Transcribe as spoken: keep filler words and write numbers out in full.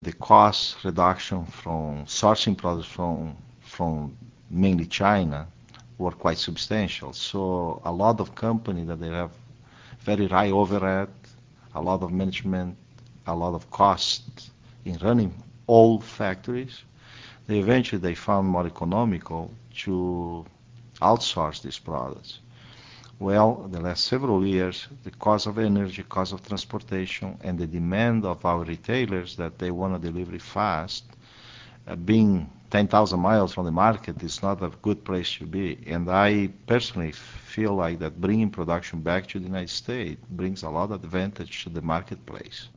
the cost reduction from sourcing products from from mainly China were quite substantial. So a lot of companies that they have very high overhead, a lot of management, a lot of cost in running all factories, they eventually they found more economical to outsource these products. Well, the last several years, the cost of energy, cost of transportation, and the demand of our retailers that they want to deliver fast, uh, being ten thousand miles from the market is not a good place to be. And I personally feel like that bringing production back to the United States brings a lot of advantage to the marketplace.